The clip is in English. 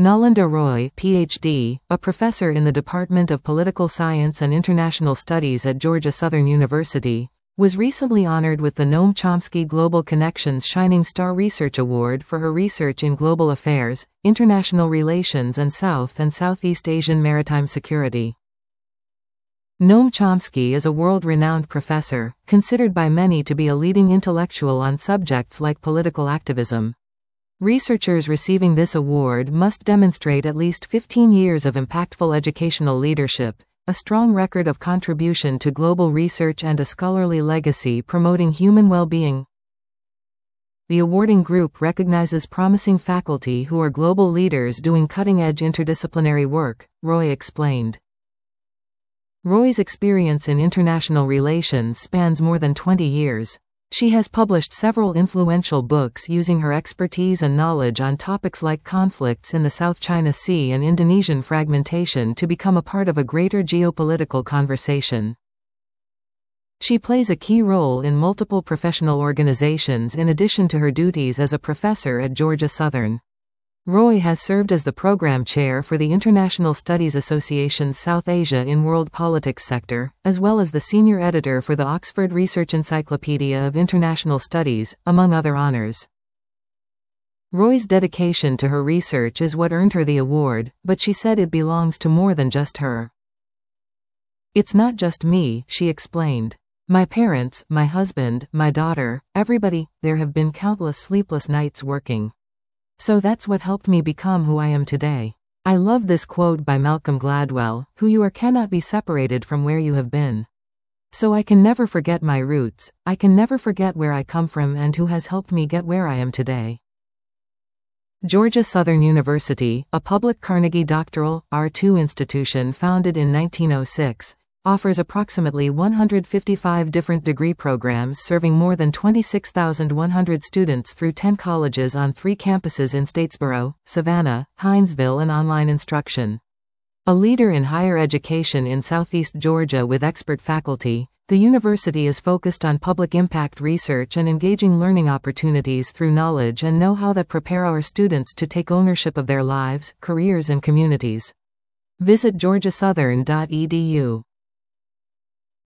Nalanda Roy, Ph.D., a professor in the Department of Political Science and International Studies at Georgia Southern University, was recently honored with the Noam Chomsky Global Connections Shining Star Research Award for her research in global affairs, international relations and South and Southeast Asian maritime security. Noam Chomsky is a world-renowned professor, considered by many to be a leading intellectual on subjects like political activism. Researchers receiving this award must demonstrate at least 15 years of impactful educational leadership, a strong record of contribution to global research and a scholarly legacy promoting human well-being. The awarding group recognizes promising faculty who are global leaders doing cutting-edge interdisciplinary work, Roy explained. Roy's experience in international relations spans more than 20 years. She has published several influential books using her expertise and knowledge on topics like conflicts in the South China Sea and Indonesian fragmentation to become a part of a greater geopolitical conversation. She plays a key role in multiple professional organizations in addition to her duties as a professor at Georgia Southern. Roy has served as the program chair for the International Studies Association's South Asia in World Politics sector, as well as the senior editor for the Oxford Research Encyclopedia of International Studies, among other honors. Roy's dedication to her research is what earned her the award, but she said it belongs to more than just her. "It's not just me," she explained. "My parents, my husband, my daughter, everybody, there have been countless sleepless nights working. So that's what helped me become who I am today." I love this quote by Malcolm Gladwell, "Who you are cannot be separated from where you have been. So I can never forget my roots, I can never forget where I come from and who has helped me get where I am today." Georgia Southern University, a public Carnegie Doctoral, R2 institution founded in 1906, offers approximately 155 different degree programs serving more than 26,100 students through 10 colleges on 3 campuses in Statesboro, Savannah, Hinesville and online instruction. A leader in higher education in Southeast Georgia with expert faculty, the university is focused on public impact research and engaging learning opportunities through knowledge and know-how that prepare our students to take ownership of their lives, careers and communities. Visit georgiasouthern.edu.